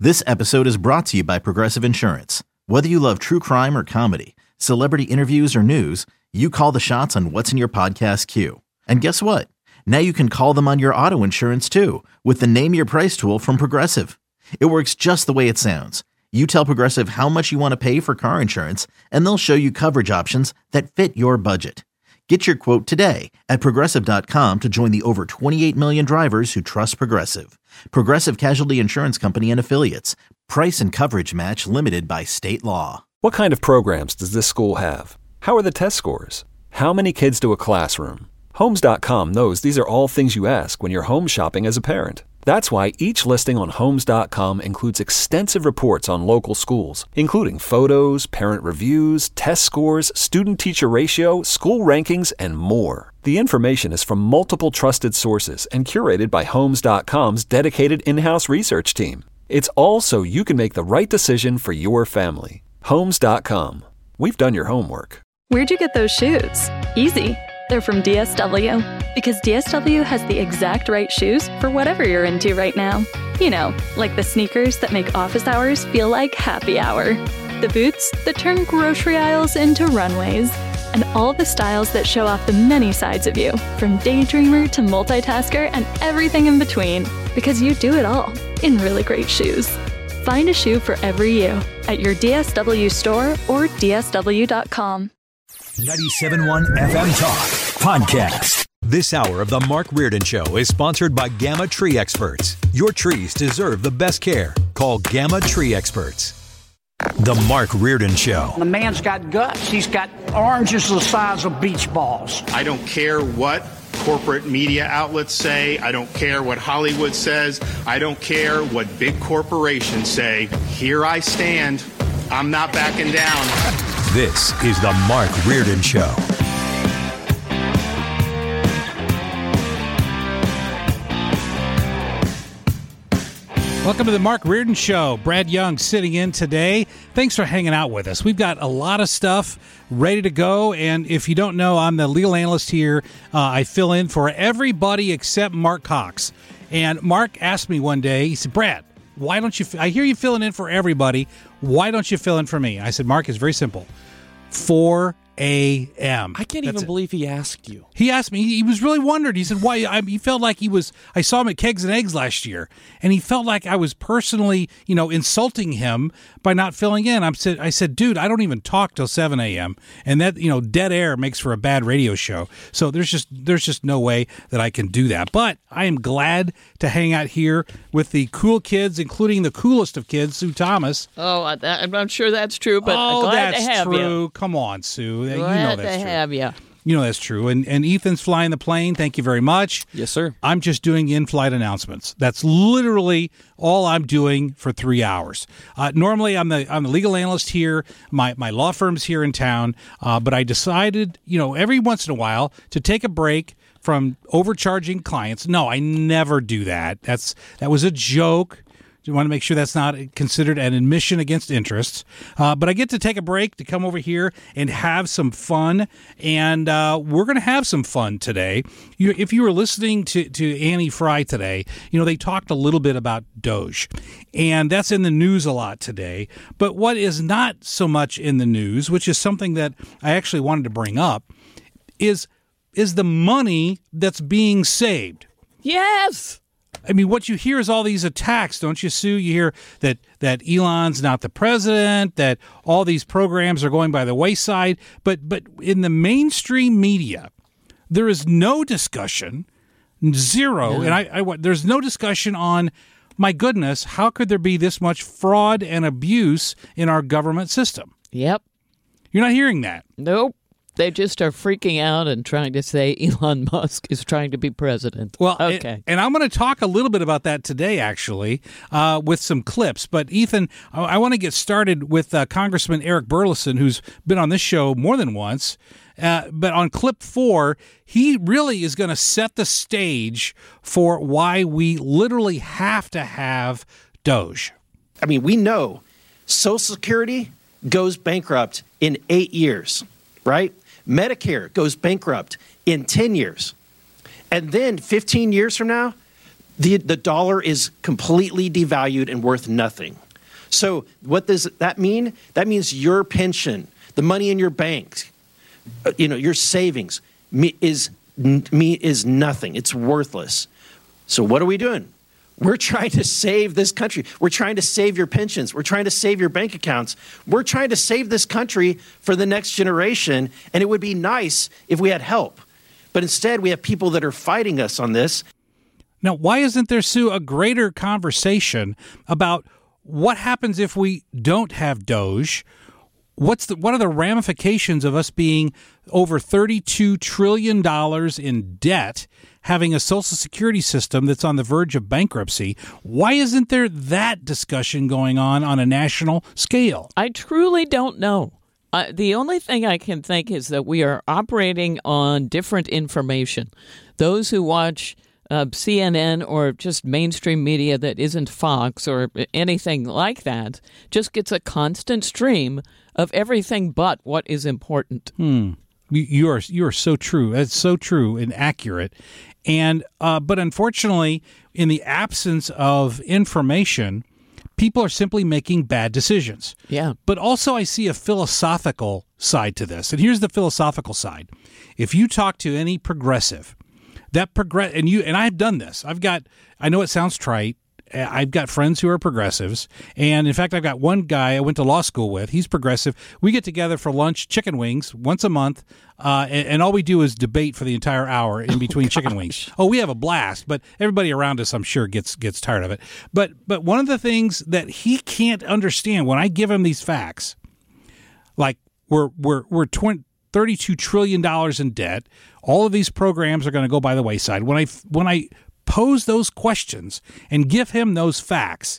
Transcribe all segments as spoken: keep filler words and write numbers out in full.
This episode is brought to you by Progressive Insurance. Whether you love true crime or comedy, celebrity interviews or news, you call the shots on what's in your podcast queue. And guess what? Now you can call them on your auto insurance too with the Name Your Price tool from Progressive. It works just the way it sounds. You tell Progressive how much you want to pay for car insurance, and they'll show you coverage options that fit your budget. Get your quote today at Progressive dot com to join the over twenty-eight million drivers who trust Progressive. Progressive Casualty Insurance Company and Affiliates. Price and coverage match limited by state law. What kind of programs does this school have? How are the test scores? How many kids to a classroom? Homes dot com knows these are all things you ask when you're home shopping as a parent. That's why each listing on Homes dot com includes extensive reports on local schools, including photos, parent reviews, test scores, student-teacher ratio, school rankings, and more. The information is from multiple trusted sources and curated by Homes dot com's dedicated in-house research team. It's all so you can make the right decision for your family. Homes dot com. We've done your homework. Where'd you get those shoes? Easy. They're from D S W. Because D S W has the exact right shoes for whatever you're into right now. You know, like the sneakers that make office hours feel like happy hour. The boots that turn grocery aisles into runways. And all the styles that show off the many sides of you, from daydreamer to multitasker and everything in between. Because you do it all in really great shoes. Find a shoe for every you at your D S W store or D S W dot com. ninety-seven point one F M Talk Podcast. This hour of the Mark Reardon Show is sponsored by Gamma Tree Experts. Your trees deserve the best care. Call Gamma Tree Experts. The Mark Reardon Show. The man's got guts. He's got oranges the size of beach balls. I don't care what corporate media outlets say. I don't care what Hollywood says. I don't care what big corporations say. Here I stand. I'm not backing down. This is the Mark Reardon Show. Welcome to the Mark Reardon Show. Brad Young sitting in today. Thanks for hanging out with us. We've got a lot of stuff ready to go, and if you don't know, I'm the legal analyst here. Uh, I fill in for everybody except Mark Cox. And Mark asked me one day, he said, Brad, why don't you, I hear you filling in for everybody. Why don't you fill in for me? I said, Mark, it's very simple. four a.m. I can't That's even it. believe he asked you. He asked me. He, he was really wondered. He said, "Why?" I, he felt like he was. I saw him at Kegs and Eggs last year, and he felt like I was personally, you know, insulting him by not filling in. I said, "I said, dude, I don't even talk till seven a.m. and that, you know, dead air makes for a bad radio show. So there's just there's just no way that I can do that. But I am glad to hang out here with the cool kids, including the coolest of kids, Sue Thomas. Oh, I'm, I'm sure that's true, but oh, glad that's to have true. you. Come on, Sue. Glad you know that's to true. have you. You know that's true. And and Ethan's flying the plane. Thank you very much. Yes, sir. I'm just doing in-flight announcements. That's literally all I'm doing for three hours. Uh, normally, I'm the I'm the legal analyst here. My my law firm's here in town. Uh, but I decided, you know, every once in a while to take a break from overcharging clients. No, I never do that. That's that was a joke. You want to make sure that's not considered an admission against interests. Uh, but I get to take a break to come over here and have some fun. And uh, we're going to have some fun today. You, if you were listening to, to Annie Fry today, you know, they talked a little bit about Doge. And that's in the news a lot today. But what is not so much in the news, which is something that I actually wanted to bring up, is is the money that's being saved. Yes. I mean, what you hear is all these attacks, don't you, Sue? You hear that, that Elon's not the president, that all these programs are going by the wayside. But but in the mainstream media, there is no discussion, zero, yeah. and I, I there's no discussion on, my goodness, how could there be this much fraud and abuse in our government system? Yep. You're not hearing that. Nope. They just are freaking out and trying to say Elon Musk is trying to be president. Well, okay. And, and I'm going to talk a little bit about that today, actually, uh, with some clips. But, Ethan, I, I want to get started with uh, Congressman Eric Burleson, who's been on this show more than once. Uh, but on clip four, he really is going to set the stage for why we literally have to have Doge. I mean, we know Social Security goes bankrupt in eight years, right? Medicare goes bankrupt in ten years. And then fifteen years from now, the the dollar is completely devalued and worth nothing. So what does that mean? That means your pension, the money in your bank, you know, your savings is me is nothing. It's worthless. So what are we doing? We're trying to save this country. We're trying to save your pensions. We're trying to save your bank accounts. We're trying to save this country for the next generation. And it would be nice if we had help. But instead, we have people that are fighting us on this. Now, why isn't there, Sue, a greater conversation about what happens if we don't have Doge? What's the, what are the ramifications of us being over thirty-two trillion dollars in debt, having a Social Security system that's on the verge of bankruptcy? Why isn't there that discussion going on on a national scale? I truly don't know. Uh, the only thing I can think is that we are operating on different information. Those who watch uh, C N N or just mainstream media that isn't Fox or anything like that just gets a constant stream of everything but what is important. Hmm. You, you are you are so true. That's so true and accurate. And uh, but unfortunately, in the absence of information, people are simply making bad decisions. Yeah. But also, I see a philosophical side to this. And here's the philosophical side. If you talk to any progressive, that progress and you and I've done this. I've got. I know it sounds trite. I've got friends who are progressives. And in fact, I've got one guy I went to law school with. He's progressive. We get together for lunch, chicken wings, once a month. Uh, and, and all we do is debate for the entire hour in between oh, chicken wings. Oh, we have a blast. But everybody around us, I'm sure, gets gets tired of it. But but one of the things that he can't understand when I give him these facts, like we're we're we're thirty-two trillion dollars in debt. All of these programs are going to go by the wayside. When I when I pose those questions and give him those facts,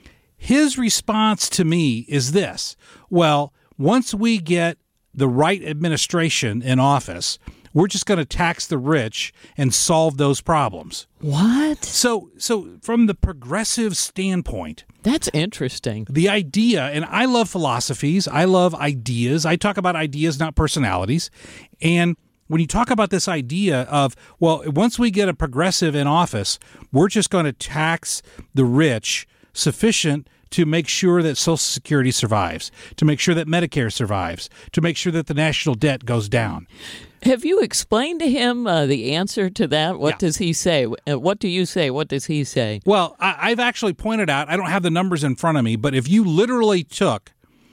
his response to me is this: well, once we get the right administration in office, we're just going to tax the rich and solve those problems. What? So, so from the progressive standpoint, that's interesting. The idea, and I love philosophies, I love ideas. I talk about ideas, not personalities. And when you talk about this idea of, well, once we get a progressive in office, we're just going to tax the rich sufficient to make sure that Social Security survives, to make sure that Medicare survives, to make sure that the national debt goes down. Have you explained to him uh, the answer to that? What yeah. does he say? What do you say? What does he say? Well, I- I've actually pointed out, I don't have the numbers in front of me, but if you literally took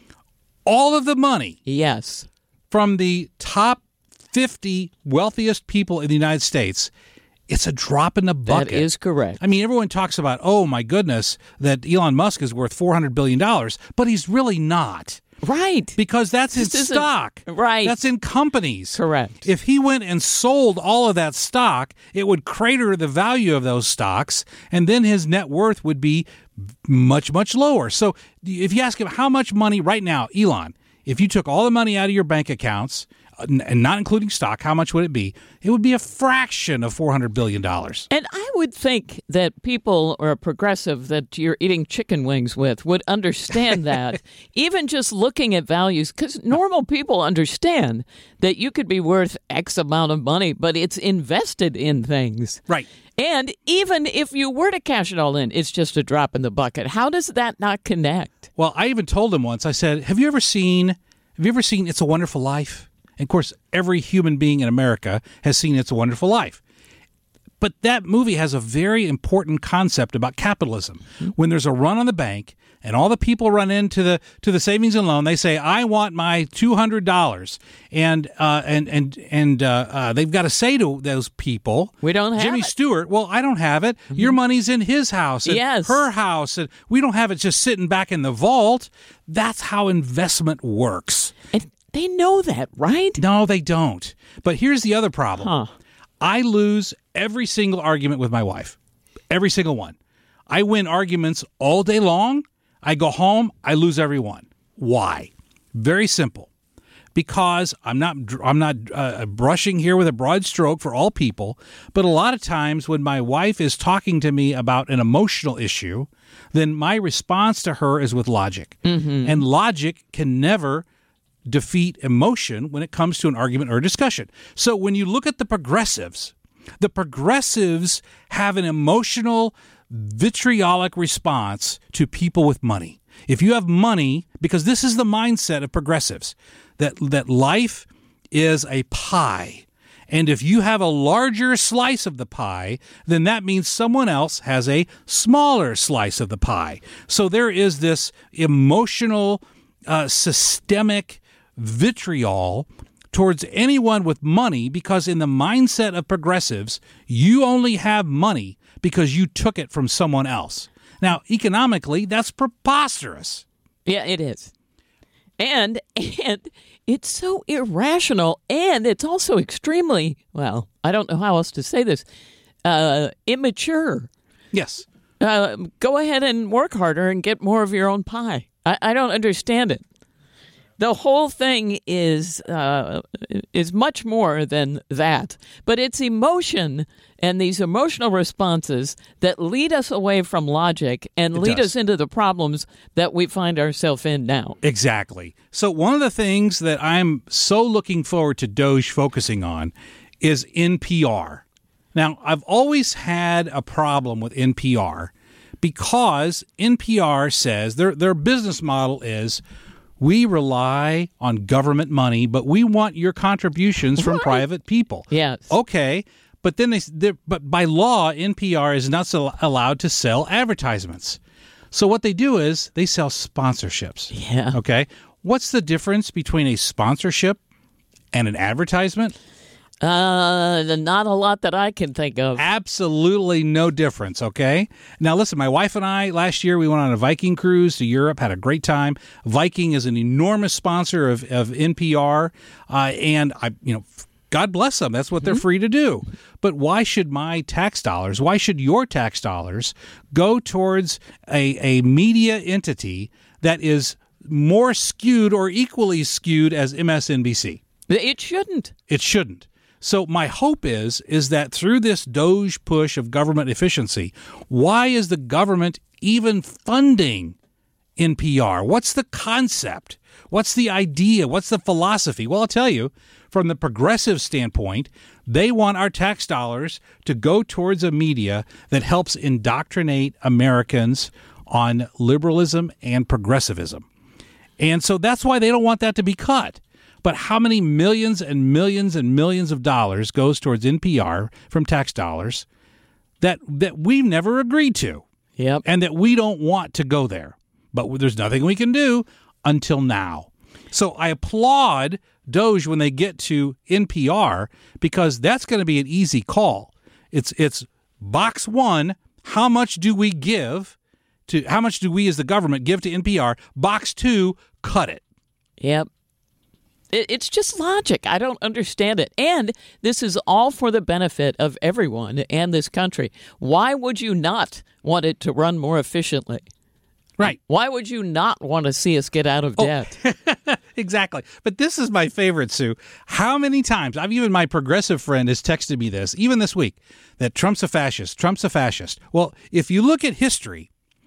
all of the money yes. from the top fifty wealthiest people in the United States, it's a drop in the bucket. That is correct. I mean, everyone talks about, oh, my goodness, that Elon Musk is worth four hundred billion dollars, but he's really not. Right. Because that's his this stock. Right. That's in companies. Correct. If he went and sold all of that stock, it would crater the value of those stocks, and then his net worth would be much, much lower. So if you ask him how much money right now, Elon, if you took all the money out of your bank accounts, and not including stock, how much would it be? It would be a fraction of four hundred billion dollars. And I would think that people or a progressive that you're eating chicken wings with would understand that, even just looking at values, because normal people understand that you could be worth X amount of money, but it's invested in things. Right. And even if you were to cash it all in, it's just a drop in the bucket. How does that not connect? Well, I even told him once, I said, have you ever seen, have you ever seen It's a Wonderful Life? And of course, every human being in America has seen It's a Wonderful Life. But that movie has a very important concept about capitalism. Mm-hmm. When there's a run on the bank and all the people run into the to the savings and loan, they say, I want my two hundred dollars. And uh, and and and uh, uh, they've got to say to those people, we don't have Jimmy it. Stewart, well, I don't have it. Mm-hmm. Your money's in his house and yes. her house. And we don't have it just sitting back in the vault. That's how investment works. And they know that, right? No, they don't. But here's the other problem. Huh. I lose every single argument with my wife. Every single one. I win arguments all day long. I go home, I lose every one. Why? Very simple. Because I'm not I'm not uh, brushing here with a broad stroke for all people, but a lot of times when my wife is talking to me about an emotional issue, then my response to her is with logic. Mm-hmm. And logic can never defeat emotion when it comes to an argument or a discussion. So when you look at the progressives, The progressives have an emotional, vitriolic response to people with money. If you have money, because this is the mindset of progressives, that, that life is a pie. And if you have a larger slice of the pie, then that means someone else has a smaller slice of the pie. So there is this emotional, uh, systemic vitriol towards anyone with money, because in the mindset of progressives, you only have money because you took it from someone else. Now, economically, that's preposterous. Yeah, it is. And and it's so irrational, and it's also extremely, well, I don't know how else to say this, uh, immature. Yes. Uh, go ahead and work harder and get more of your own pie. I, I don't understand it. The whole thing is uh, is much more than that, but it's emotion and these emotional responses that lead us away from logic and It lead does. us into the problems that we find ourselves in now. Exactly. So one of the things that I'm so looking forward to Doge focusing on is N P R. Now, I've always had a problem with N P R because N P R says their their business model is, we rely on government money, but we want your contributions from Right. private people. Yes. Okay, but then they, they're- but by law, N P R is not so allowed to sell advertisements. So what they do is they sell sponsorships. Yeah. Okay. What's the difference between a sponsorship and an advertisement? Uh, not a lot that I can think of. Absolutely no difference, okay? Now, listen, my wife and I, last year, we went on a Viking cruise to Europe, had a great time. Viking is an enormous sponsor of, of N P R, uh, and, I, you know, God bless them. That's what they're free to do. But why should my tax dollars, why should your tax dollars go towards a, a media entity that is more skewed or equally skewed as M S N B C? It shouldn't. It shouldn't. So my hope is is that through this Doge push of government efficiency, why is the government even funding N P R? What's the concept? What's the idea? What's the philosophy? Well, I'll tell you, from the progressive standpoint, they want our tax dollars to go towards a media that helps indoctrinate Americans on liberalism and progressivism. And so that's why they don't want that to be cut. But how many millions and millions and millions of dollars goes towards N P R from tax dollars that that we've never agreed to? Yep. And that we don't want to go there. But there's nothing we can do until now. So I applaud Doge when they get to N P R, because that's going to be an easy call. It's it's box one, how much do we give to how much do we as the government give to N P R? Box two, cut it. Yep. It, it's just logic. I don't understand it. And this is all for the benefit of everyone and this country. Why would you not want it to run more efficiently? Right. Why would you not want to see us get out of debt? Exactly. But this is my favorite, Sue. How many times, I've even my progressive friend has texted me this, even this week, that Trump's a fascist, Trump's a fascist. Well, if you look at history,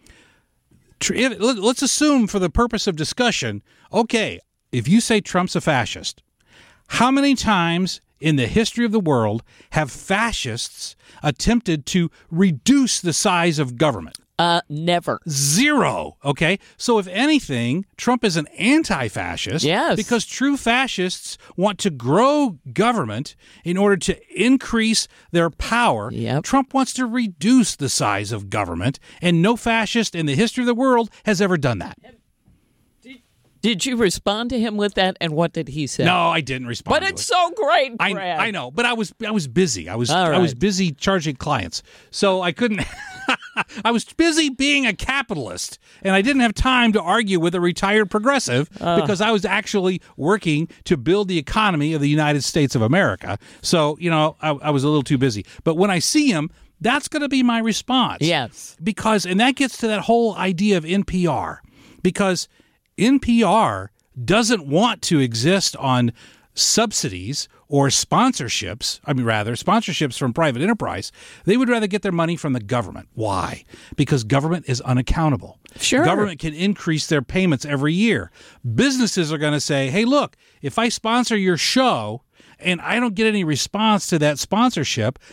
tr- if, let- let's assume for the purpose of discussion, okay, if you say Trump's a fascist, how many times in the history of the world have fascists attempted to reduce the size of government? Uh, never. Zero. Okay. So if anything, Trump is an anti-fascist. Yes. Because true fascists want to grow government in order to increase their power. Yep. Trump wants to reduce the size of government, and no fascist in the history of the world has ever done that. Did you respond to him with that, and what did he say? No, I didn't respond. But to it's it. so great, I, Brad. I know, but I was I was busy. I was All I was right. busy charging clients, so I couldn't. I was busy being a capitalist, and I didn't have time to argue with a retired progressive Uh. because I was actually working to build the economy of the United States of America. So you know, I, I was a little too busy. But when I see him, that's going to be my response. Yes. Because, and that gets to that whole idea of N P R, because N P R doesn't want to exist on subsidies or sponsorships. I mean, rather, sponsorships from private enterprise. They would rather get their money from the government. Why? Because government is unaccountable. Sure. Government can increase their payments every year. Businesses are going to say, hey, look, if I sponsor your show and I don't get any response to that sponsorship,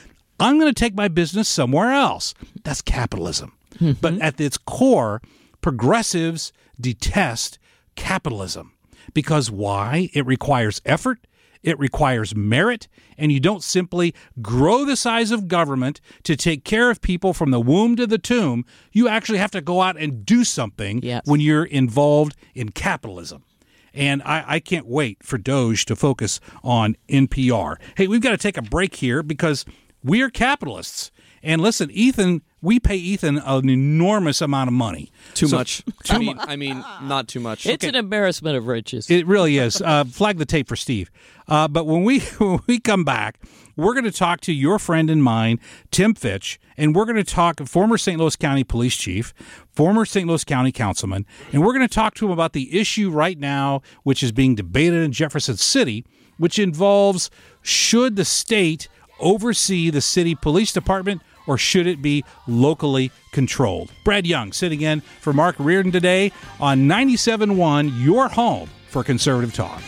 I'm going to take my business somewhere else. That's capitalism. Mm-hmm. But at its core, progressives detest capitalism. Because why? It requires effort, it requires merit, and you don't simply grow the size of government to take care of people from the womb to the tomb. You actually have to go out and do something yes. when you're involved in capitalism. And I, I can't wait for Doge to focus on N P R. Hey, we've got to take a break here because we are capitalists. And listen, Ethan, we pay Ethan an enormous amount of money. Too so, much. Too I mean, I mean, not too much. It's okay. An embarrassment of riches. It really is. Uh, flag the tape for Steve. Uh, but when we when we come back, we're going to talk to your friend and mine, Tim Fitch, and we're going to talk former Saint Louis County Police Chief, former Saint Louis County Councilman, and we're going to talk to him about the issue right now, which is being debated in Jefferson City, which involves should the state oversee the city police department or should it be locally controlled? Brad Young sitting in for Mark Reardon today on ninety-seven point one, your home for conservative talk.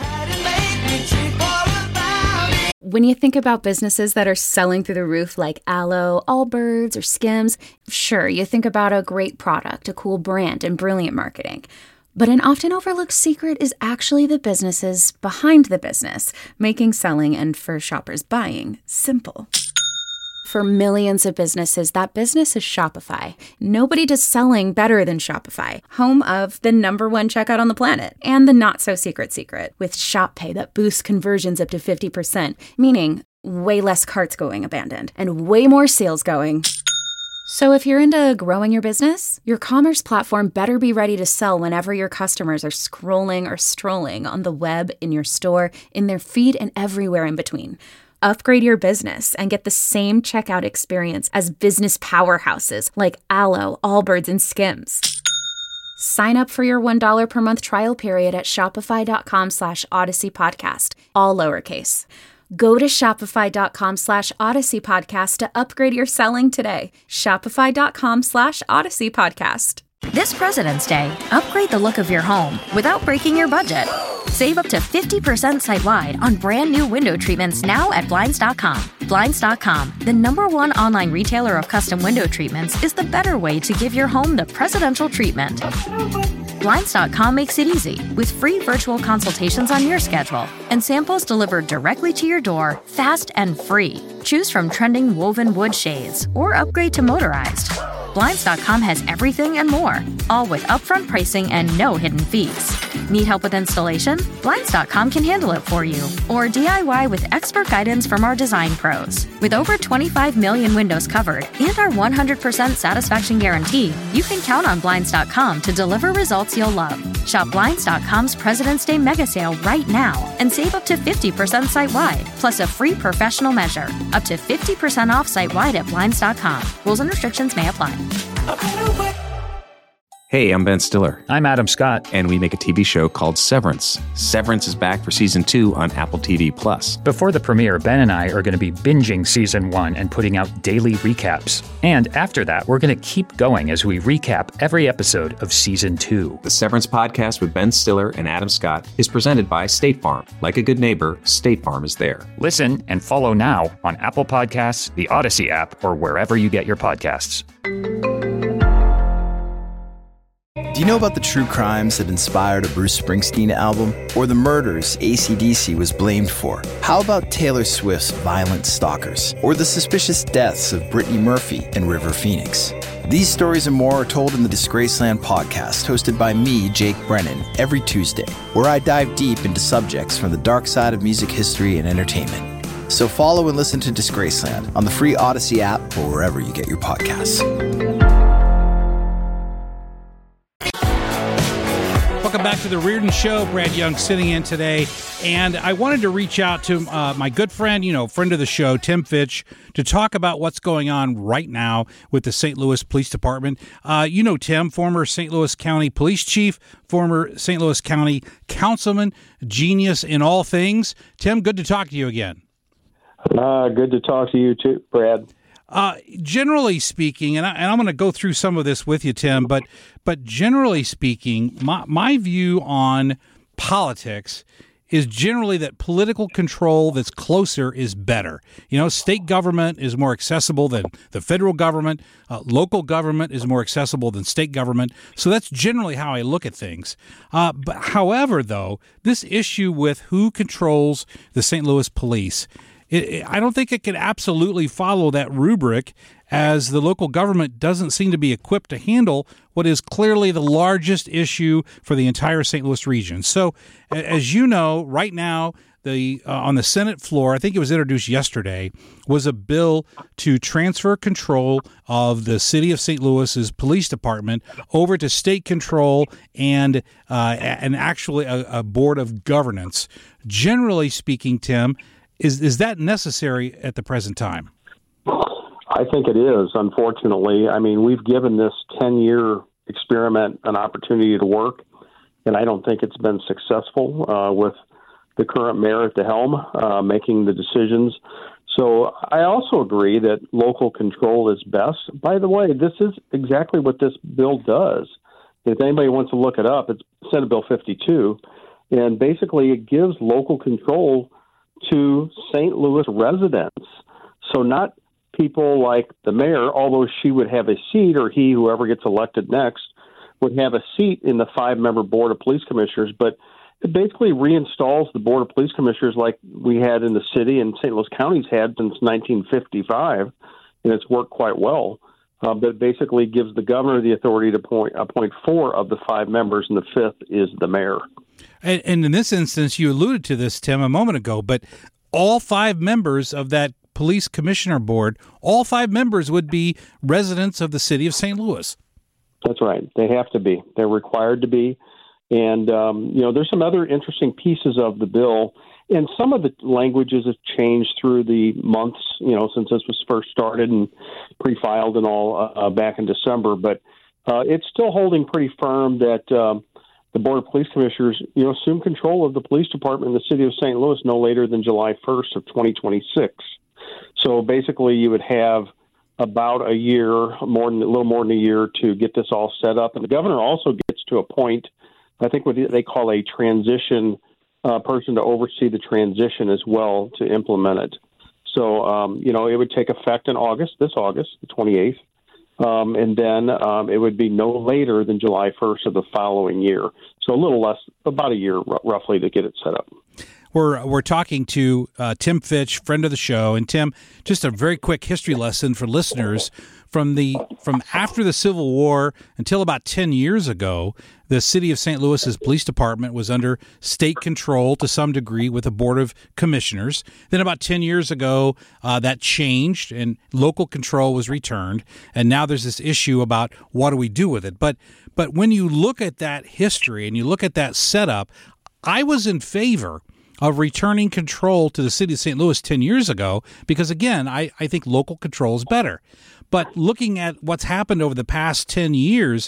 When you think about businesses that are selling through the roof like Aloe, Allbirds, or Skims, sure, you think about a great product, a cool brand, and brilliant marketing. But an often overlooked secret is actually the businesses behind the business, making selling and for shoppers buying simple. For millions of businesses, that business is Shopify. Nobody does selling better than Shopify, home of the number one checkout on the planet, and the not-so-secret secret, with Shop Pay that boosts conversions up to fifty percent, meaning way less carts going abandoned, and way more sales going. So if you're into growing your business, your commerce platform better be ready to sell whenever your customers are scrolling or strolling on the web, in your store, in their feed, and everywhere in between. Upgrade your business and get the same checkout experience as business powerhouses like Aloe, Allbirds, and Skims. Sign up for your one dollar per month trial period at shopify.com slash Odyssey Podcast, all lowercase. Go to shopify.com slash Odyssey Podcast to upgrade your selling today. Shopify.com slash Odyssey Podcast. This President's Day, upgrade the look of your home without breaking your budget. Save up to fifty percent site-wide on brand new window treatments now at Blinds dot com. Blinds dot com, the number one online retailer of custom window treatments, is the better way to give your home the presidential treatment. Blinds dot com makes it easy with free virtual consultations on your schedule and samples delivered directly to your door, fast and free. Choose from trending woven wood shades or upgrade to motorized. Blinds dot com has everything and more, all with upfront pricing and no hidden fees. Need help with installation? Blinds dot com can handle it for you. Or D I Y with expert guidance from our design pros. With over twenty-five million windows covered and our one hundred percent satisfaction guarantee, you can count on Blinds dot com to deliver results you'll love. Shop Blinds dot com's President's Day mega sale right now and save up to fifty percent site-wide, plus a free professional measure. Up to fifty percent off site-wide at Blinds dot com. Rules and restrictions may apply. Hey, I'm Ben Stiller. I'm Adam Scott. And we make a T V show called Severance. Severance is back for season two on Apple T V Plus. Before the premiere, Ben and I are going to be binging season one and putting out daily recaps. And after that, we're going to keep going as we recap every episode of season two. The Severance podcast with Ben Stiller and Adam Scott is presented by State Farm. Like a good neighbor, State Farm is there. Listen and follow now on Apple Podcasts, the Odyssey app, or wherever you get your podcasts. Do you know about the true crimes that inspired a Bruce Springsteen album? Or the murders A C D C was blamed for? How about Taylor Swift's Violent Stalkers? Or the suspicious deaths of Brittany Murphy and River Phoenix? These stories and more are told in the Disgraceland podcast, hosted by me, Jake Brennan, every Tuesday, where I dive deep into subjects from the dark side of music history and entertainment. So follow and listen to Disgraceland on the free Odyssey app or wherever you get your podcasts. Welcome back to the Reardon Show. Brad Young sitting in today. And I wanted to reach out to uh, my good friend, you know, friend of the show, Tim Fitch, to talk about what's going on right now with the Saint Louis Police Department. Uh, you know Tim, former Saint Louis County Police Chief, former Saint Louis County Councilman, genius in all things. Tim, good to talk to you again. Uh, good to talk to you too, Brad. Uh, generally speaking, and, I, and I'm going to go through some of this with you, Tim, but but generally speaking, my, my view on politics is generally that political control that's closer is better. You know, state government is more accessible than the federal government. Uh, local government is more accessible than state government. So that's generally how I look at things. Uh, but however, though, this issue with who controls the Saint Louis police, it, it, I don't think it can absolutely follow that rubric, as the local government doesn't seem to be equipped to handle what is clearly the largest issue for the entire Saint Louis region. So, as you know, right now, the uh, on the Senate floor, I think it was introduced yesterday, was a bill to transfer control of the city of Saint Louis's police department over to state control and uh, and actually a, a board of governance. Generally speaking, Tim, is is that necessary at the present time? I think it is, unfortunately. I mean, we've given this ten-year experiment an opportunity to work, and I don't think it's been successful uh, with the current mayor at the helm uh, making the decisions. So I also agree that local control is best. By the way, this is exactly what this bill does. If anybody wants to look it up, it's Senate Bill fifty-two, and basically it gives local control to Saint Louis residents. So not people like the mayor, although she would have a seat, or he, whoever gets elected next, would have a seat in the five-member board of police commissioners. But it basically reinstalls the board of police commissioners like we had in the city and Saint Louis County's had since nineteen fifty-five, and it's worked quite well. Uh, but it basically gives the governor the authority to appoint, appoint four of the five members, and the fifth is the mayor. And, and in this instance, you alluded to this, Tim, a moment ago, but all five members of that police commissioner board, all five members would be residents of the city of Saint Louis. That's right. They have to be. They're required to be. And, um, you know, there's some other interesting pieces of the bill. And some of the languages have changed through the months, you know, since this was first started and pre-filed and all uh, back in December. But uh, it's still holding pretty firm that um, the Board of Police Commissioners, you know, assume control of the police department in the city of Saint Louis no later than July first of twenty twenty-six. So basically, you would have about a year, more than a little more than a year, to get this all set up. And the governor also gets to appoint, I think, what they call a transition uh, person to oversee the transition as well to implement it. So, um, you know, it would take effect in August, this August, the twenty-eighth, um, and then um, it would be no later than July first of the following year. So a little less, about a year r- roughly to get it set up. We're we're talking to uh, Tim Fitch, friend of the show, and Tim, just a very quick history lesson for listeners. From the from after the Civil War until about ten years ago, the city of Saint Louis's police department was under state control to some degree with a board of commissioners. Then about ten years ago, uh, that changed and local control was returned. And now there's this issue about what do we do with it. But but when you look at that history and you look at that setup, I was in favor of returning control to the city of Saint Louis ten years ago, because, again, I, I think local control is better. But looking at what's happened over the past ten years,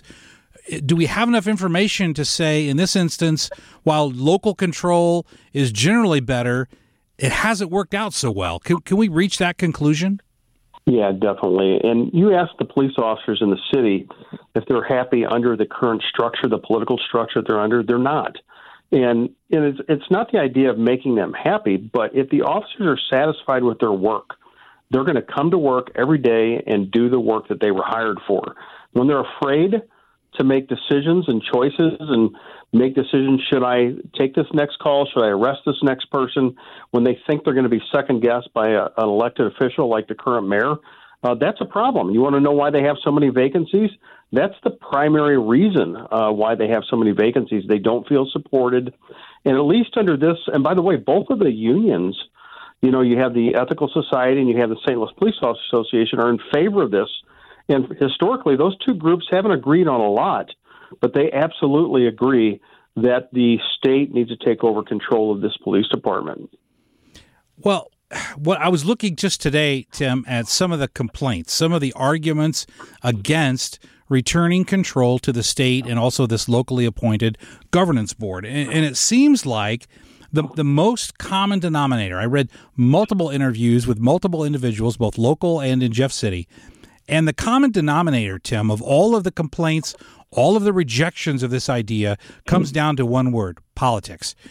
do we have enough information to say, in this instance, while local control is generally better, it hasn't worked out so well? Can, can we reach that conclusion? Yeah, definitely. And you ask the police officers in the city if they're happy under the current structure, the political structure they're under. They're not. And, and it's, it's not the idea of making them happy, but if the officers are satisfied with their work, they're going to come to work every day and do the work that they were hired for. When they're afraid to make decisions and choices and make decisions, should I take this next call? Should I arrest this next person? When they think they're going to be second-guessed by a, an elected official like the current mayor, uh, that's a problem. You want to know why they have so many vacancies? That's the primary reason uh, why they have so many vacancies. They don't feel supported. And at least under this, and by the way, both of the unions, you know, you have the Ethical Society and you have the Saint Louis Police Officers Association, are in favor of this. And historically, those two groups haven't agreed on a lot, but they absolutely agree that the state needs to take over control of this police department. Well, what I was looking just today, Tim, at some of the complaints, some of the arguments against returning control to the state and also this locally appointed governance board. And, and it seems like the the most common denominator, I read multiple interviews with multiple individuals, both local and in Jeff City, and the common denominator, Tim, of all of the complaints, all of the rejections of this idea comes down to one word: politics.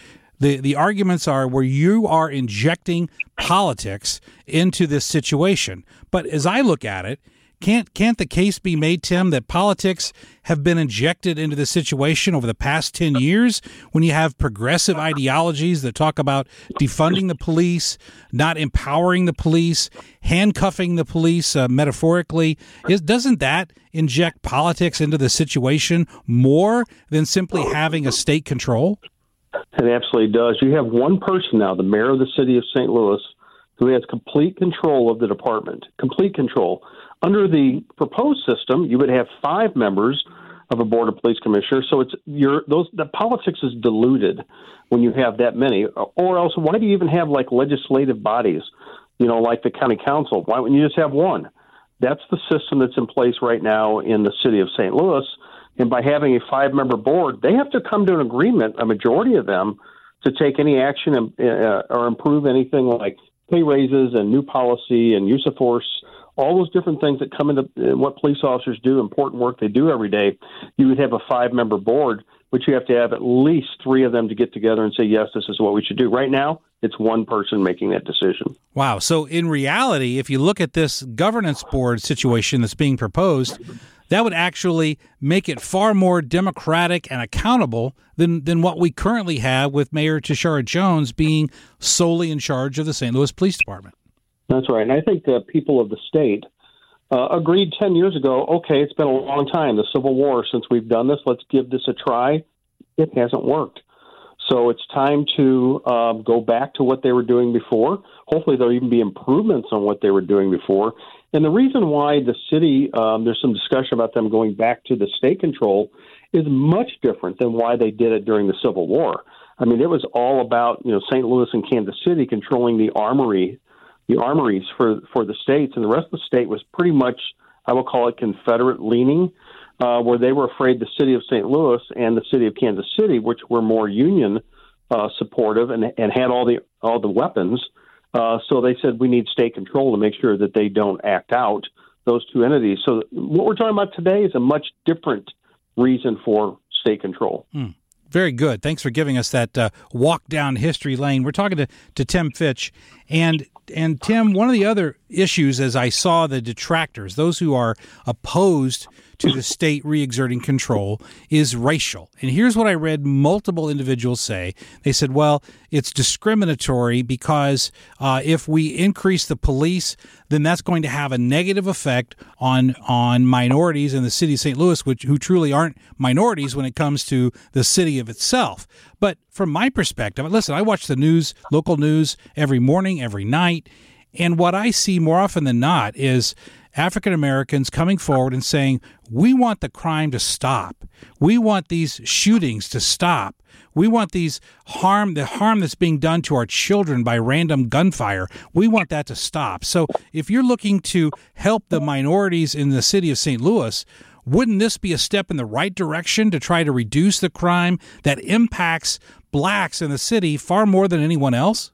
The the arguments are where you are injecting politics into this situation. But as I look at it, Can't can't the case be made, Tim, that politics have been injected into the situation over the past ten years when you have progressive ideologies that talk about defunding the police, not empowering the police, handcuffing the police, uh, metaphorically? Is, doesn't that inject politics into the situation more than simply having a state control? It absolutely does. You have one person now, the mayor of the city of Saint Louis, who has complete control of the department, complete control. Under the proposed system, you would have five members of a board of police commissioners. So it's your those the politics is diluted when you have that many. Or else, why do you even have like legislative bodies? You know, like the county council. Why wouldn't you just have one? That's the system that's in place right now in the city of Saint Louis. And by having a five-member board, they have to come to an agreement, a majority of them, to take any action uh, or improve anything like pay raises and new policy and use of force. All those different things that come into what police officers do, important work they do every day. You would have a five-member board, which you have to have at least three of them to get together and say, yes, this is what we should do. Right now, it's one person making that decision. Wow. So in reality, if you look at this governance board situation that's being proposed, that would actually make it far more democratic and accountable than, than what we currently have with Mayor Tishaura Jones being solely in charge of the Saint Louis Police Department. That's right. And I think the people of the state uh, agreed ten years ago, okay, it's been a long time, the Civil War, since we've done this. Let's give this a try. It hasn't worked. So it's time to um, go back to what they were doing before. Hopefully there'll even be improvements on what they were doing before. And the reason why the city, um, there's some discussion about them going back to the state control, is much different than why they did it during the Civil War. I mean, it was all about, you know, Saint Louis and Kansas City controlling the armory the armories for, for the states, and the rest of the state was pretty much, I will call it, Confederate leaning, uh, where they were afraid the city of Saint Louis and the city of Kansas City, which were more Union uh, supportive and, and had all the all the weapons. Uh, so they said we need state control to make sure that they don't act out, those two entities. So what we're talking about today is a much different reason for state control. Hmm. Very good. Thanks for giving us that uh, walk down history lane. We're talking to, to Tim Fitch. And, and Tim, one of the other issues, as I saw the detractors, those who are opposed to the state re-exerting control, is racial. And here's what I read multiple individuals say. They said, well, it's discriminatory because uh, if we increase the police, then that's going to have a negative effect on on minorities in the city of Saint Louis, which who truly aren't minorities when it comes to the city of itself. But from my perspective, listen, I watch the news, local news, every morning, every night, and what I see more often than not is African Americans coming forward and saying, we want the crime to stop. We want these shootings to stop. We want these harm, the harm that's being done to our children by random gunfire. We want that to stop. So if you're looking to help the minorities in the city of Saint Louis, wouldn't this be a step in the right direction to try to reduce the crime that impacts blacks in the city far more than anyone else?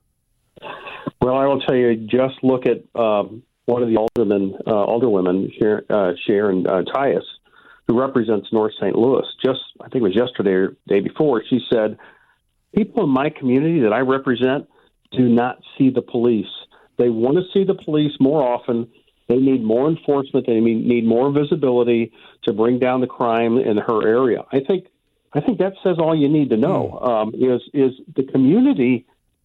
Well, I will tell you, just look at um, one of the aldermen, uh, alderwomen, Sharon, uh, Sharon uh, Tyus, who represents North Saint Louis. Just, I think it was yesterday or the day before, she said, people in my community that I represent do not see the police. They want to see the police more often. They need more enforcement. They need more visibility to bring down the crime in her area. I think, I think that says all you need to know. Um, is is the community?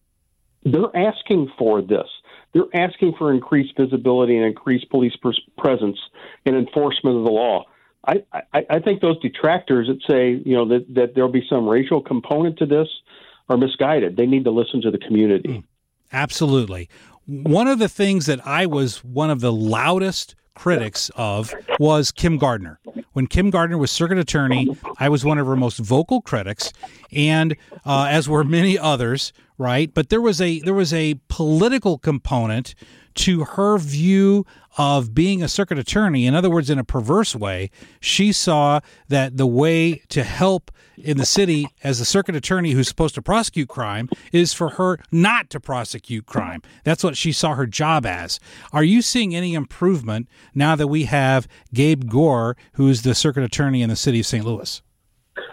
They're asking for this. They're asking for increased visibility and increased police pres- presence and enforcement of the law. I, I, I think those detractors that say, you know, that, that there'll be some racial component to this are misguided. They need to listen to the community. Absolutely. One of the things that I was one of the loudest critics of was Kim Gardner. When Kim Gardner was circuit attorney, I was one of her most vocal critics, and uh, as were many others, right? But there was a there was a political component to her view of being a circuit attorney. In other words, in a perverse way, she saw that the way to help in the city as a circuit attorney who's supposed to prosecute crime is for her not to prosecute crime. That's what she saw her job as. Are you seeing any improvement now that we have Gabe Gore, who's the circuit attorney in the city of Saint Louis?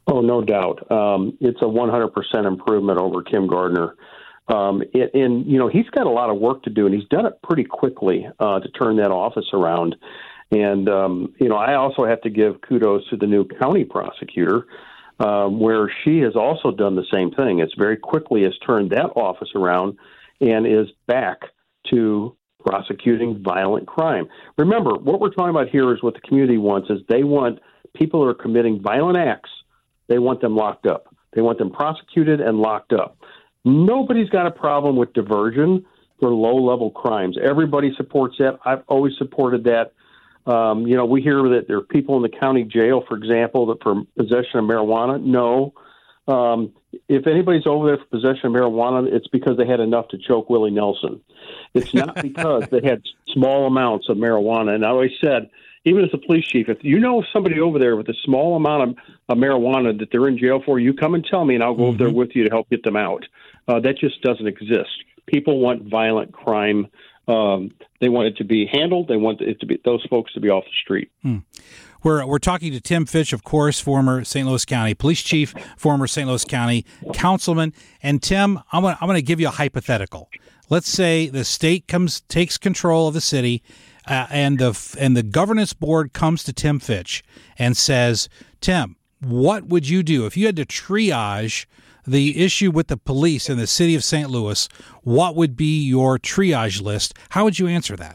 Oh, no doubt. Um, it's a one hundred percent improvement over Tim Gardner. Um, it, and, you know, he's got a lot of work to do, and he's done it pretty quickly uh, to turn that office around. And, um, you know, I also have to give kudos to the new county prosecutor, um, where she has also done the same thing. It's very quickly has turned that office around and is back to prosecuting violent crime. Remember, what we're talking about here is what the community wants is they want people who are committing violent acts, they want them locked up. They want them prosecuted and locked up. Nobody's got a problem with diversion for low-level crimes. Everybody supports that. I've always supported that. Um, you know, we hear that there are people in the county jail, for example, that for possession of marijuana. No. Um, if anybody's over there for possession of marijuana, it's because they had enough to choke Willie Nelson. It's not because they had small amounts of marijuana. And I always said, even as a police chief, if you know somebody over there with a small amount of, of marijuana that they're in jail for, you come and tell me, and I'll go mm-hmm. over there with you to help get them out. Uh, that just doesn't exist. People want violent crime. Um, they want it to be handled. They want it to be those folks to be off the street. Hmm. We're we're talking to Tim Fitch, of course, former Saint Louis County Police Chief, former Saint Louis County Councilman. And Tim, I'm gonna, I'm going to give you a hypothetical. Let's say the state comes takes control of the city, uh, and the and the governance board comes to Tim Fitch and says, Tim, what would you do if you had to triage the issue with the police in the city of Saint Louis? What would be your triage list? How would you answer that?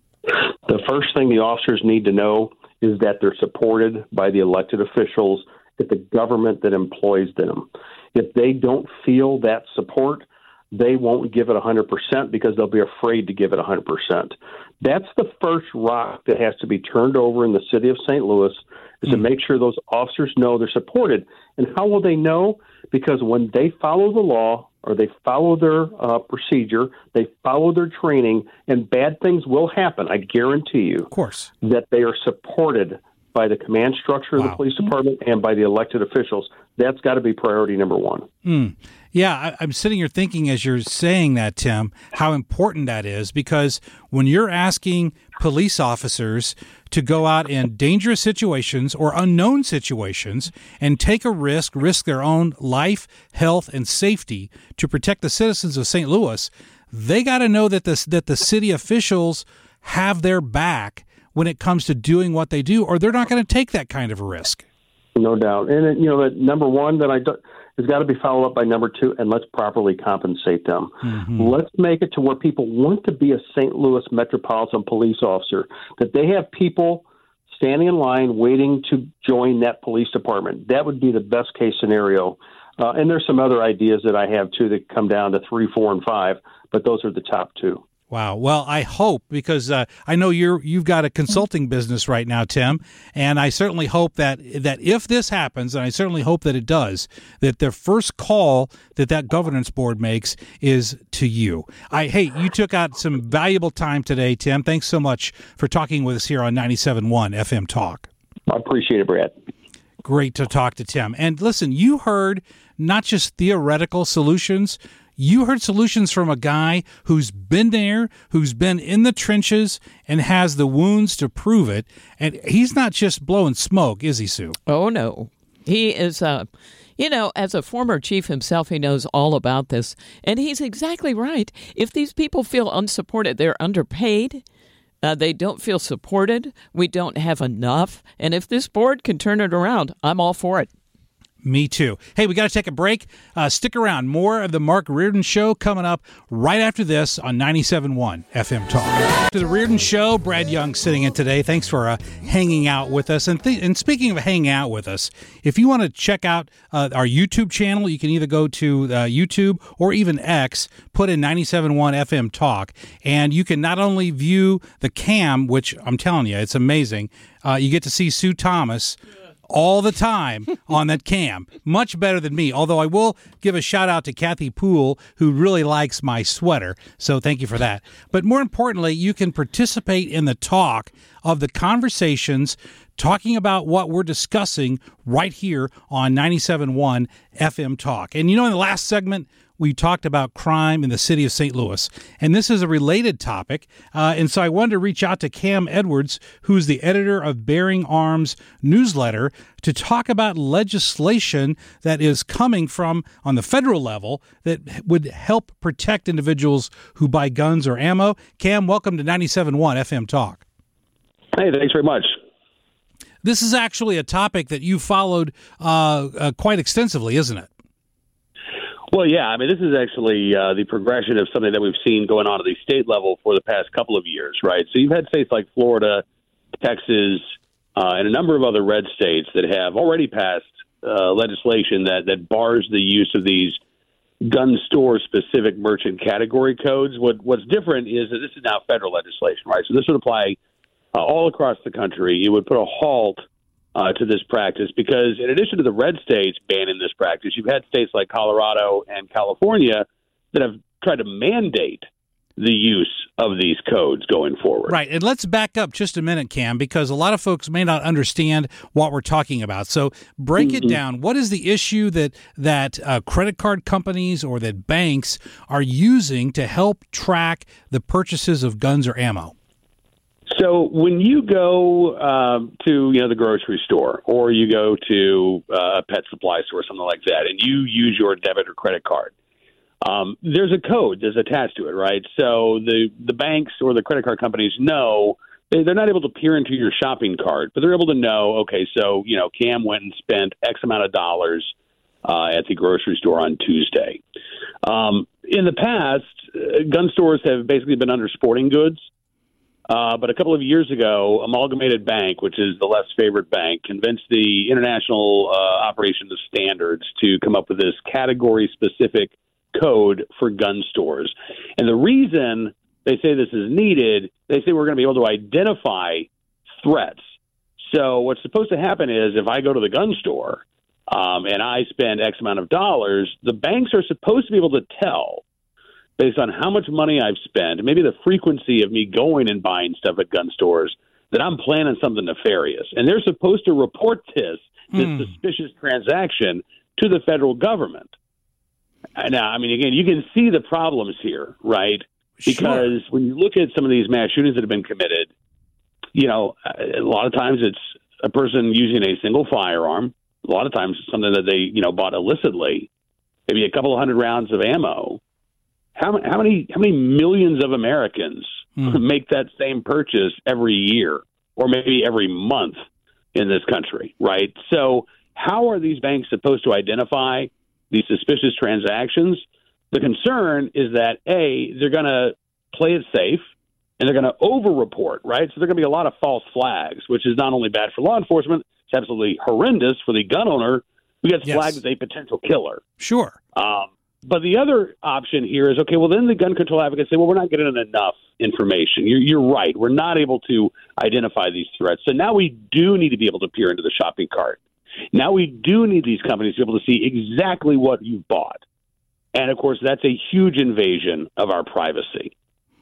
The first thing the officers need to know is that they're supported by the elected officials at the government that employs them. If they don't feel that support, they won't give it one hundred percent because they'll be afraid to give it one hundred percent. That's the first rock that has to be turned over in the city of Saint Louis, is mm. to make sure those officers know they're supported. And how will they know? Because when they follow the law or they follow their uh, procedure, they follow their training, and bad things will happen, I guarantee you, of course, that they are supported by the command structure wow. of the police department and by the elected officials. That's got to be priority number one. Mm. Yeah, I, I'm sitting here thinking as you're saying that, Tim, how important that is, because when you're asking police officers to go out in dangerous situations or unknown situations and take a risk, risk their own life, health, and safety to protect the citizens of Saint Louis, they got to know that the, that the city officials have their back when it comes to doing what they do, or they're not going to take that kind of a risk. No doubt. And, you know, that number one that I do, has got to be followed up by number two, and let's properly compensate them. Mm-hmm. Let's make it to where people want to be a Saint Louis Metropolitan Police officer, that they have people standing in line waiting to join that police department. That would be the best case scenario. Uh, and there's some other ideas that I have, too, that come down to three, four, and five, but those are the top two. Wow. Well, I hope, because uh, I know you're you've got a consulting business right now, Tim, and I certainly hope that that if this happens, and I certainly hope that it does, that the first call that that governance board makes is to you. I hey, you took out some valuable time today, Tim. Thanks so much for talking with us here on ninety-seven point one F M Talk. I appreciate it, Brad. Great to talk to Tim. And listen, you heard not just theoretical solutions. You heard solutions from a guy who's been there, who's been in the trenches, and has the wounds to prove it. And he's not just blowing smoke, is he, Sue? Oh, no. He is, uh, you know, as a former chief himself, he knows all about this. And he's exactly right. If these people feel unsupported, they're underpaid, uh, they don't feel supported, we don't have enough. And if this board can turn it around, I'm all for it. Me too. Hey, we got to take a break. Uh, stick around. More of the Mark Reardon Show coming up right after this on ninety-seven point one F M Talk. To the Reardon Show, Brad Young sitting in today. Thanks for uh, hanging out with us. And, th- and speaking of hanging out with us, if you want to check out uh, our YouTube channel, you can either go to uh, YouTube or even X, put in ninety-seven point one F M Talk, and you can not only view the cam, which I'm telling you, it's amazing. Uh, you get to see Sue Thomas all the time on that cam. Much better than me, although I will give a shout out to Kathy Poole, who really likes my sweater, so thank you for that. But more importantly, you can participate in the talk of the conversations talking about what we're discussing right here on ninety-seven point one F M Talk. And you know, in the last segment, we talked about crime in the city of Saint Louis, and this is a related topic. Uh, and so I wanted to reach out to Cam Edwards, who's the editor of Bearing Arms newsletter, to talk about legislation that is coming from on the federal level that would help protect individuals who buy guns or ammo. Cam, welcome to ninety-seven point one F M Talk. Hey, thanks very much. This is actually a topic that you followed uh, uh, quite extensively, isn't it? Well, yeah. I mean, this is actually uh, the progression of something that we've seen going on at the state level for the past couple of years, right? So you've had states like Florida, Texas, uh, and a number of other red states that have already passed uh, legislation that, that bars the use of these gun store-specific merchant category codes. What What's different is that this is now federal legislation, right? So this would apply uh, all across the country. It would put a halt Uh, to this practice because in addition to the red states banning this practice, you've had states like Colorado and California that have tried to mandate the use of these codes going forward. Right. And let's back up just a minute, Cam, because a lot of folks may not understand what we're talking about. So break mm-hmm. it down. What is the issue that, that uh, credit card companies or that banks are using to help track the purchases of guns or ammo? So when you go um, to, you know, the grocery store or you go to uh, a pet supply store or something like that, and you use your debit or credit card, um, there's a code that's attached to it, right? So the, the banks or the credit card companies know they, they're not able to peer into your shopping cart, but they're able to know, okay, so, you know, Cam went and spent X amount of dollars uh, at the grocery store on Tuesday. Um, in the past, uh, gun stores have basically been under sporting goods. Uh, but a couple of years ago, Amalgamated Bank, which is the less favored bank, convinced the International uh, Operations Standards to come up with this category-specific code for gun stores. And the reason they say this is needed, they say we're going to be able to identify threats. So what's supposed to happen is if I go to the gun store um, and I spend X amount of dollars, the banks are supposed to be able to tell based on how much money I've spent, maybe the frequency of me going and buying stuff at gun stores, that I'm planning something nefarious. And they're supposed to report this, this mm. suspicious transaction to the federal government. Now, I mean, again, you can see the problems here, right? Because sure. when you look at some of these mass shootings that have been committed, you know, a lot of times it's a person using a single firearm. A lot of times it's something that they, you know, bought illicitly, maybe a couple of hundred rounds of ammo. How, how many how many millions of Americans mm. make that same purchase every year or maybe every month in this country, right? So how are these banks supposed to identify these suspicious transactions? The concern is that, A, they're going to play it safe and they're going to over-report, right? So there are going to be a lot of false flags, which is not only bad for law enforcement, it's absolutely horrendous for the gun owner who gets yes. flagged as a potential killer. Sure. Um, But the other option here is, okay, well, then the gun control advocates say, well, we're not getting enough information. You're, you're right. We're not able to identify these threats. So now we do need to be able to peer into the shopping cart. Now we do need these companies to be able to see exactly what you've bought. And, of course, that's a huge invasion of our privacy.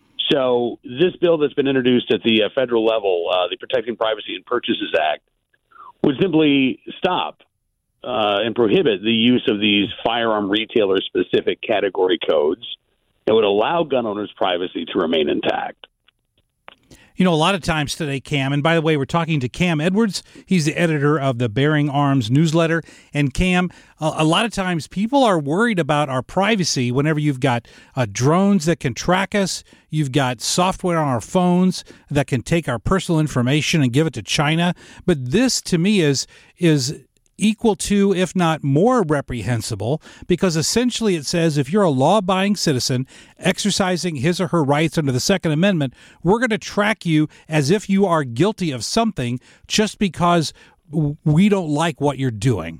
So this bill that's been introduced at the uh, federal level, uh, the Protecting Privacy and Purchases Act, would simply stop Uh, and prohibit the use of these firearm retailer-specific category codes that would allow gun owners' privacy to remain intact. You know, a lot of times today, Cam, and by the way, we're talking to Cam Edwards. He's the editor of the Bearing Arms newsletter. And Cam, a, a lot of times people are worried about our privacy whenever you've got uh, drones that can track us. You've got software on our phones that can take our personal information and give it to China. But this, to me, is is... equal to, if not more reprehensible, because essentially it says if you're a law-abiding citizen exercising his or her rights under the Second Amendment, we're going to track you as if you are guilty of something just because we don't like what you're doing.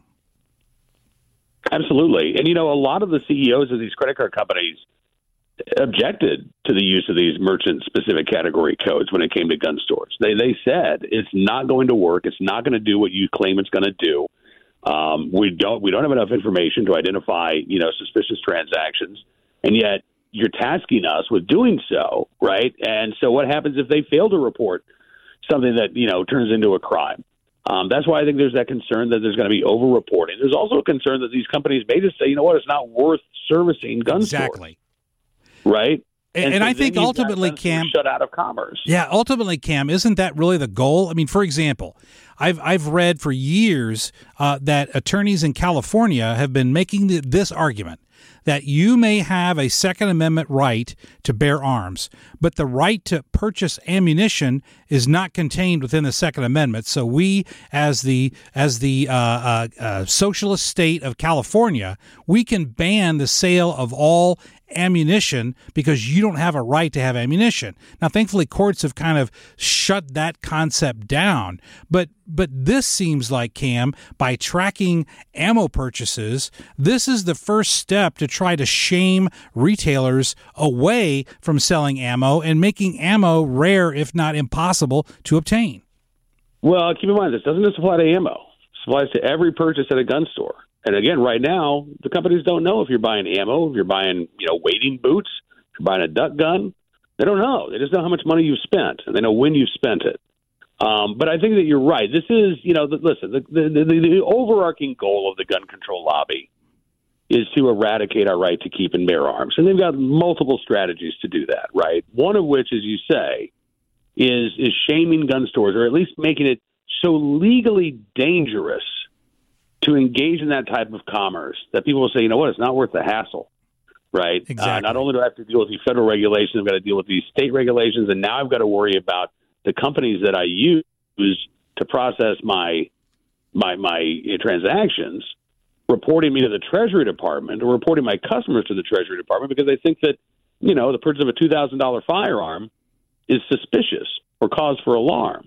Absolutely. And, you know, a lot of the C E Os of these credit card companies objected to the use of these merchant-specific category codes when it came to gun stores. They they said it's not going to work. It's not going to do what you claim it's going to do. Um, we don't we don't have enough information to identify, you know, suspicious transactions, and yet you're tasking us with doing so, right? And so what happens if they fail to report something that, you know, turns into a crime. Um, that's why I think there's that concern that there's going to be over-reporting. There's also a concern that these companies may just say, you know what, it's not worth servicing gun exactly. stores. Right? And, and, and so I think ultimately, Cam, shut out of commerce. Yeah, ultimately, Cam, isn't that really the goal? I mean, for example, I've I've read for years uh, that attorneys in California have been making the, this argument that you may have a Second Amendment right to bear arms, but the right to purchase ammunition is not contained within the Second Amendment. So we, as the as the uh, uh, uh, socialist state of California, we can ban the sale of all ammunition because you don't have a right to have ammunition. Now, thankfully, courts have kind of shut that concept down. But but this seems like, Cam, by tracking ammo purchases, this is the first step to try to shame retailers away from selling ammo and making ammo rare, if not impossible, to obtain. Well, keep in mind, this doesn't just apply to ammo. It applies to every purchase at a gun store. And again, right now, the companies don't know if you're buying ammo, if you're buying, you know, wading boots, if you're buying a duck gun. They don't know. They just know how much money you've spent, and they know when you've spent it. Um, but I think that you're right. This is, you know, the, listen, the, the, the, the overarching goal of the gun control lobby is to eradicate our right to keep and bear arms. And they've got multiple strategies to do that, right? One of which, as you say, is is shaming gun stores, or at least making it so legally dangerous to engage in that type of commerce that people will say, you know what, it's not worth the hassle, right? Exactly. Uh, not only do I have to deal with these federal regulations, I've got to deal with these state regulations, and now I've got to worry about the companies that I use to process my my my transactions reporting me to the Treasury Department or reporting my customers to the Treasury Department because they think that, you know, the purchase of a two thousand dollars firearm is suspicious or cause for alarm.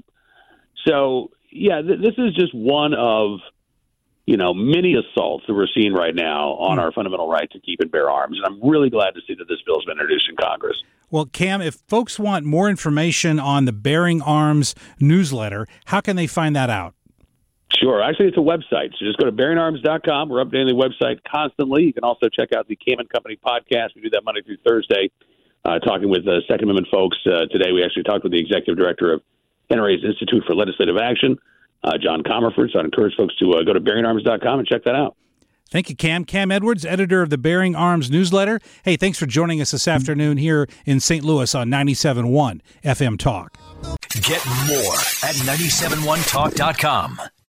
So, yeah, th- this is just one of, you know, many assaults that we're seeing right now on our fundamental right to keep and bear arms. And I'm really glad to see that this bill has been introduced in Congress. Well, Cam, if folks want more information on the Bearing Arms newsletter, how can they find that out? Sure. Actually, it's a website. So just go to bearing arms dot com. We're updating the website constantly. You can also check out the Cam and Company podcast. We do that Monday through Thursday, uh, talking with uh, Second Amendment folks. Uh, today, we actually talked with the executive director of N R A's Institute for Legislative Action, uh, John Comerford. So I'd encourage folks to uh, go to bearing arms dot com and check that out. Thank you, Cam. Cam Edwards, editor of the Bearing Arms newsletter. Hey, thanks for joining us this afternoon here in Saint Louis on ninety-seven point one F M Talk. Get more at nine seven one talk dot com.